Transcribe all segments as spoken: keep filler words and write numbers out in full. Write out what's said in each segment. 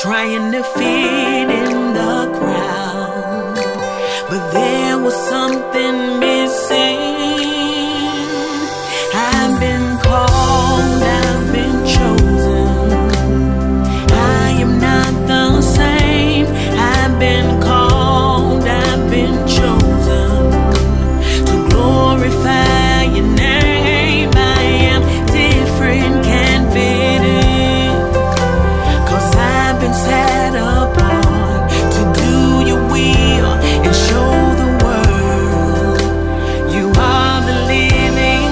trying to fit in the crowd, but there was something missing. I've been called, I've been chosen. I am not the same. I've been called, I've been chosen to glorify your name. I am different, can't fit in, 'cause I've been set apart to do your will and show the world you are the living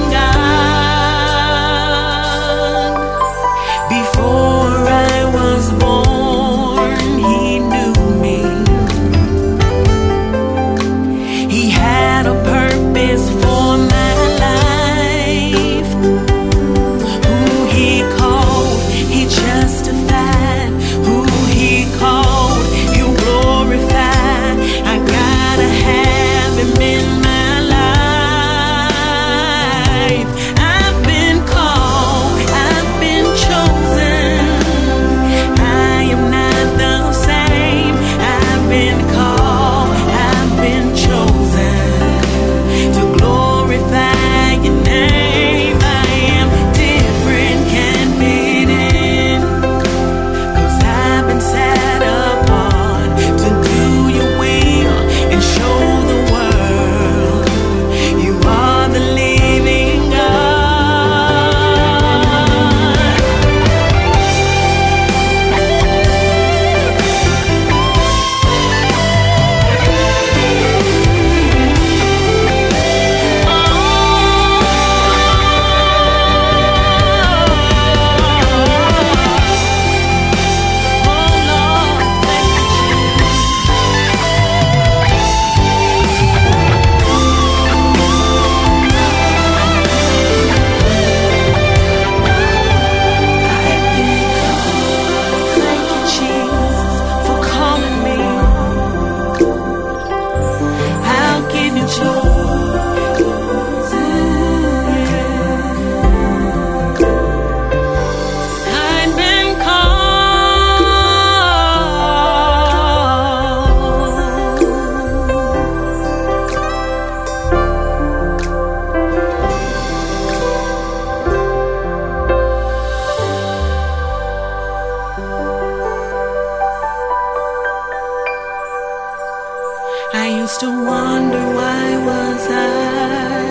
God. Before I was born, He knew me. He had a purpose for my life. Who He called, He justified. Who He called, He'll glorify. I gotta have Him in my life. I've been called, I've been chosen. I am not the same. I've been called, I've been chosen to glorify your name. I am different, can't fit in, 'cause I've been set apart to do your will and show the world you are the living God. Thank you, Jesus, for calling me. I'll give you I've been I used to wonder, why was I